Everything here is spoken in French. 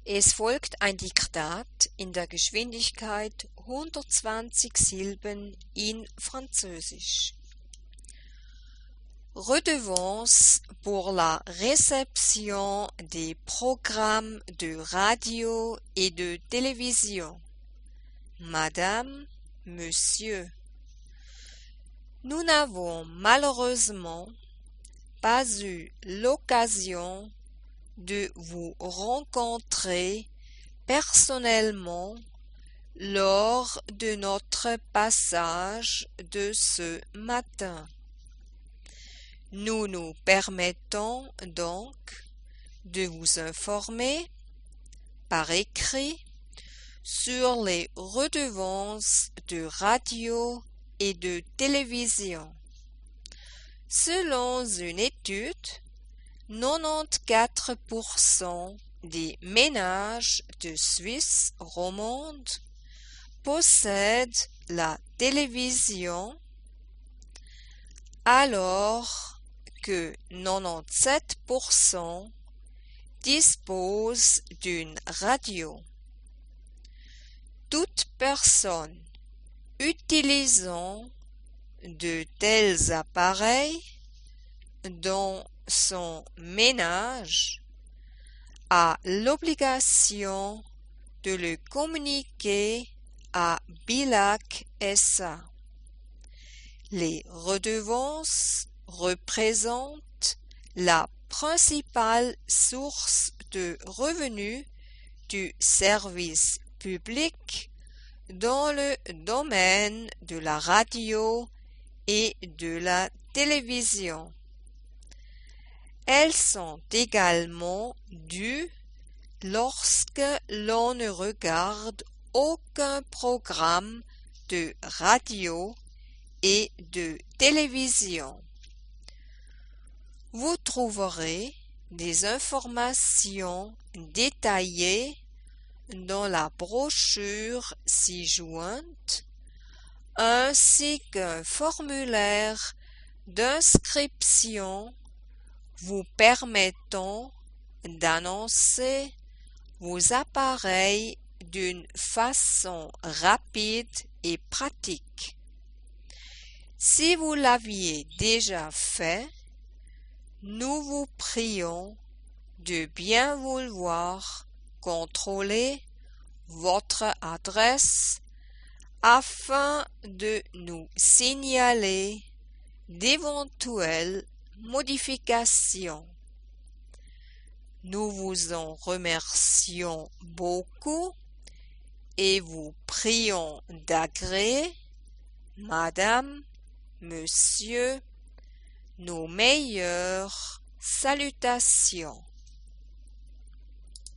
Es folgt ein Diktat in der Geschwindigkeit 120 Silben in Französisch. Redevance pour la réception des programmes de radio et de télévision. Madame, Monsieur, nous n'avons malheureusement pas eu l'occasion de vous rencontrer personnellement lors de notre passage de ce matin. Nous nous permettons donc de vous informer par écrit sur les redevances de radio et de télévision. Selon une étude, 94% des ménages de Suisse romande possèdent la télévision, alors que 97% disposent d'une radio. Toute personne utilisant de tels appareils dans son ménage a l'obligation de le communiquer à Bilac SA. Les redevances représentent la principale source de revenus du service public dans le domaine de la radio et de la télévision. Elles sont également dues lorsque l'on ne regarde aucun programme de radio et de télévision. Vous trouverez des informations détaillées dans la brochure ci-jointe, ainsi qu'un formulaire d'inscription vous permettant d'annoncer vos appareils d'une façon rapide et pratique. Si vous l'aviez déjà fait, nous vous prions de bien vouloir contrôler votre adresse afin de nous signaler d'éventuelles modifications. Nous vous en remercions beaucoup et vous prions d'agréer, Madame, Monsieur, nos meilleures salutations.